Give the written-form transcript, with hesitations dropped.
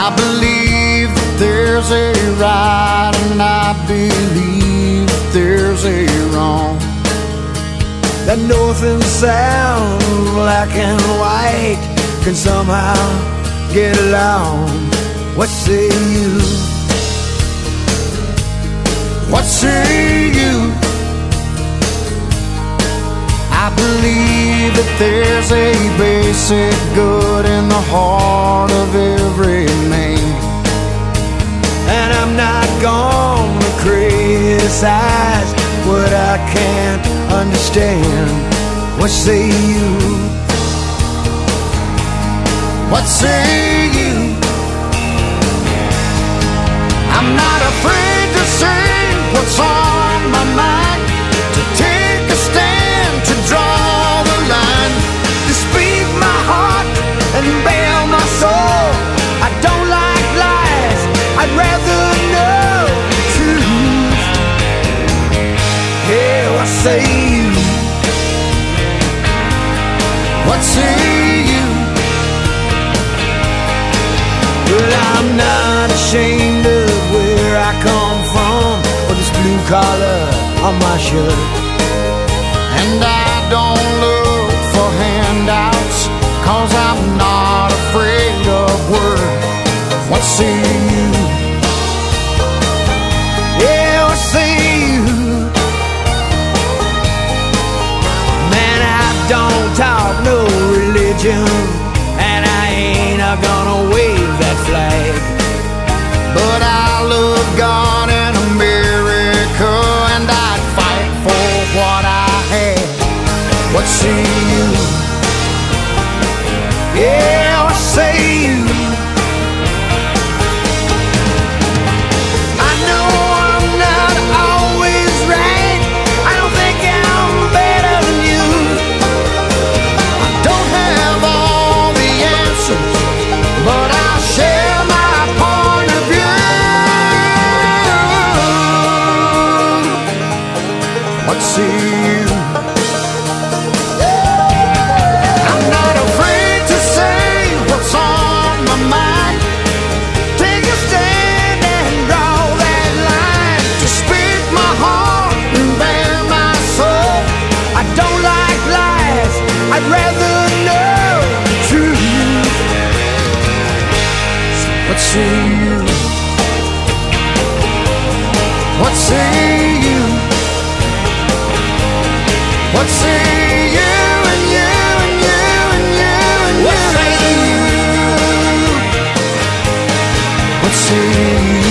I believe that there's a right and I believe that there's a wrong. That north and south, black and white, can somehow get along. What say you? What say you? I believe that there's a basic good in the heart of every man, and I'm not gonna criticize what I can't understand. What say you? What say you? I'm not afraid to say what's on my mind, to take a stand, to draw the line, to speak my heart and bare my soul. I don't like lies, I'd rather know the truth. Yeah, what say you? What say you? Well, I'm not ashamed of where I come from, or this blue collar on my shirt. And I don't look for handouts, 'cause I'm not afraid of work. What say you? Yeah, what say you? Man, I don't talk no religion, and I ain't gonna wave that flag. But I love God and America, and I'd fight for what I had. What say you? Yeah, what say you? I know I'm not always right, I don't think I'm better than you. I don't have all the answers, but I'll share my point of view. What say you? I'm not afraid to say what's on my mind, take a stand and draw that line, to speak my heart and bare my soul. I don't like lies, I'd rather know the truth. So what say you? What say you? What say you and you and you and you and what you? Say you? What say you?